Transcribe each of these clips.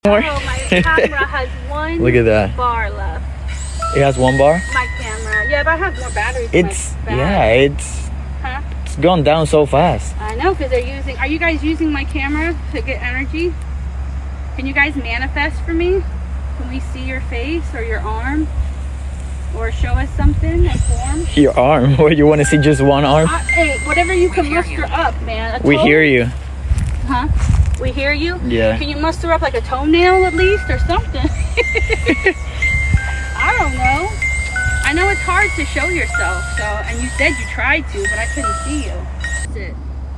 More? Oh, my camera has one Look at that. bar left. It has one bar? My camera. Yeah, but I have more batteries in It's, my bag. yeah, it's gone down so fast. I know, because they're using... Are you guys using my camera to get energy? Can you guys manifest for me? Can we see your face or your arm? Or show us something, a form? Your arm? Or you want to see just one arm? Hey, whatever you can muster up, man. We hear you. Huh? We hear you? Yeah. Can you muster up like a toenail at least or something? I don't know. I know it's hard to show yourself, so, and you said you tried to, but I couldn't see you. Sit.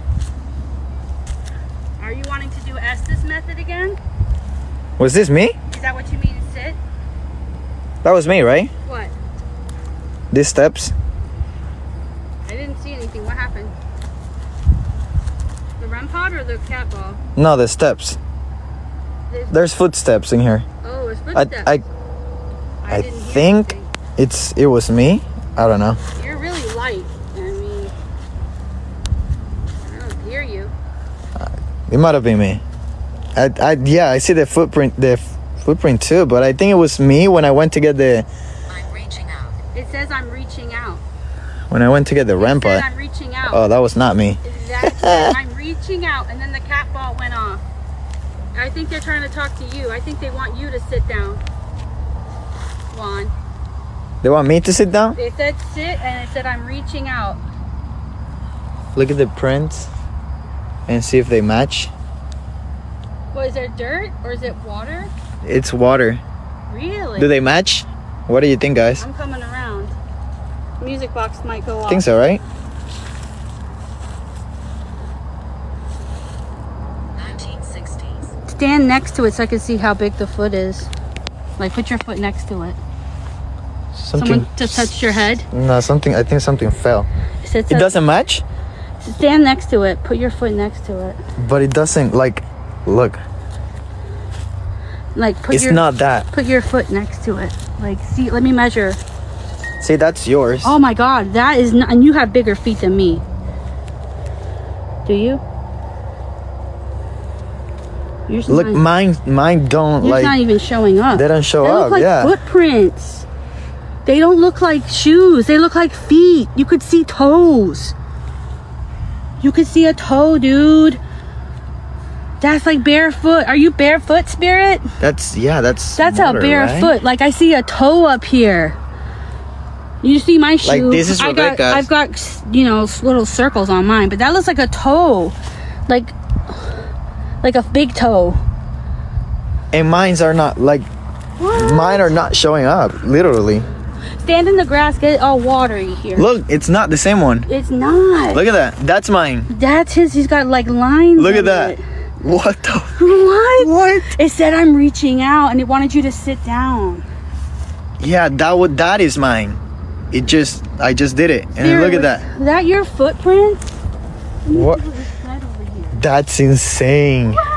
Are you wanting to do Estes method again? Was this me? Is that what you mean to sit? That was me, right? What? These steps? I didn't see anything. What happened? The REM pod or the cat ball? No, the steps. There's footsteps in here. Oh, it's footsteps. I didn't hear think anything. it was me. I don't know. You're really light. I mean, I don't hear you. It might have been me. Yeah, I see the footprint too, but I think it was me when I went to get the... I'm reaching out. It says I'm reaching out. When I went to get the REM It says pod. I'm reaching out. Oh, that was not me. That says I'm reaching out, and then the cat ball went off. I think they're trying to talk to you. I think they want you to sit down, Juan. They want me to sit down? They said sit, and it said I'm reaching out. Look at the prints and see if they match. What, is there dirt or is it water? It's water. Really? Do they match? What do you think, guys? I'm coming around. Music box might go off. I think so, right? 1960s. Stand next to it so I can see how big the foot is. Like, put your foot next to it. Someone just touched your head? No, something. I think something fell. It doesn't match? Stand next to it. Put your foot next to it. But it doesn't, like, look. Like, It's not that. Put your foot next to it. Like, see, let me measure. See, that's yours. Oh my God, that is not, and you have bigger feet than me. Do you? Yours Look, not, mine don't, yours like... not even showing up. They don't show They look up, like yeah. footprints. They don't look like shoes. They look like feet. You could see toes. You could see a toe, dude. That's like barefoot. Are you barefoot, Spirit? That's a barefoot. Right? Like, I see a toe up here. You see my shoe? Like, this is Rebecca's. I've got, you know, little circles on mine, but that looks like a toe. Like a big toe. And mines are not, like... What? Mine are not showing up, literally. Stand in the grass, get it all watery here. Look, it's not the same one. It's not. Look at that. That's mine. That's his. He's got like lines. Look at in that. it. What the... What? What? It said I'm reaching out, and it wanted you to sit down. Yeah, that is mine. I just did it. And then look at that. Is that your footprint? What? Right over here. That's insane. What?